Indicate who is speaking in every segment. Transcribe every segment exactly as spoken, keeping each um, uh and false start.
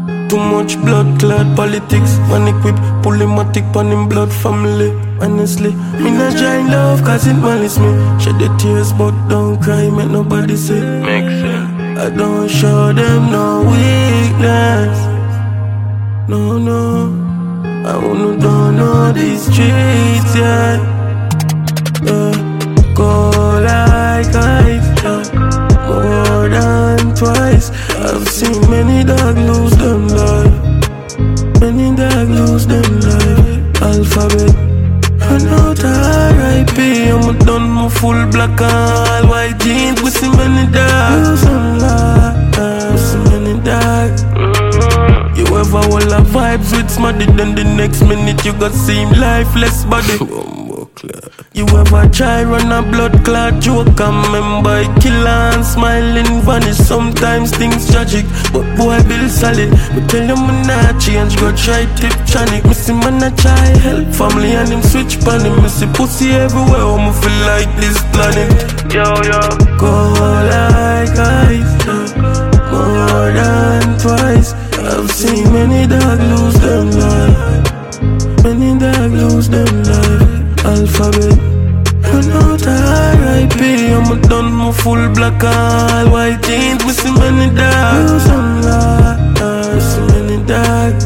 Speaker 1: Too much blood clot politics. Man equip, polymatic pan him blood family. Honestly, me not join love cause it malice me. Shed the tears but don't cry, make nobody say.
Speaker 2: Makes sense.
Speaker 1: I don't show them no weakness. No, no, I wanna don't know these streets, yeah. Yeah, go like ice, yeah. More than twice. I've seen many dogs lose them life. Many dogs lose them life. Alphabet, run out R I P. I'm done my full black and all white jeans. We see many dogs lose them life. We see many dogs. You ever hold a vibes with smarty, then the next minute you got seem lifeless body. You ever try run a blood clot joke and remember it kill and smiling vanish. Sometimes things tragic, but boy build solid. Me tell you me not change, go try tip tronic. Me see man a try help family and him switch pan him. Me see pussy everywhere, oh me feel like this planet.
Speaker 2: Yo, yo.
Speaker 1: Go like ice, yeah. More than twice. I've seen many dogs lose them life. Many dogs lose them life. Alphabet, run out R I P. I'm done my full black and all white jeans. Me see many dogs lose them life. See many dogs.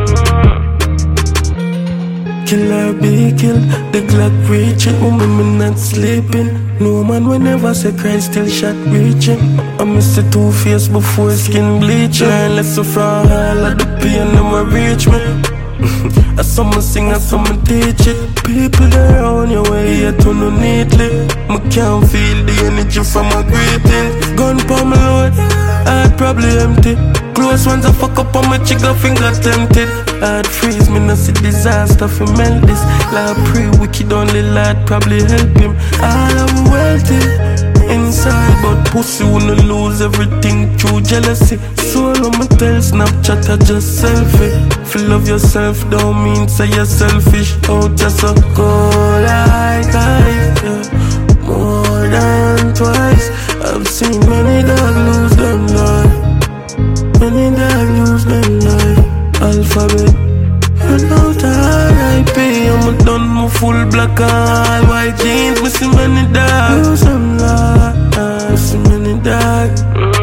Speaker 1: Killer be killed, the Glock reach it. Woman me not sleeping. No man will never say Christ still shot reaching. I miss the two face before skin bleaching. Let's from all of the pain them will reach me. I saw me sing, I saw me teach it. People around your way, yet to no neatly. Me can't feel the energy from my greetings. Gun pa my load, heart probably empty. Close ones I fuck up on my chicken finger tempted. Heart freeze, me no see disaster fi melt this. Like pray wicked only lad probably help him. All I'm wealthy inside, but pussy wanna lose everything through jealousy. So I'ma tell Snapchat I just selfie. If you love yourself don't mean say you're selfish. Oh, just a go like ice, yeah. More than twice. I've seen many dogs lose them life. Many dogs lose them life. Alphabet, run out R I P. I'm done my full black and all white jeans. We see many dogs lose them life. We see many dogs.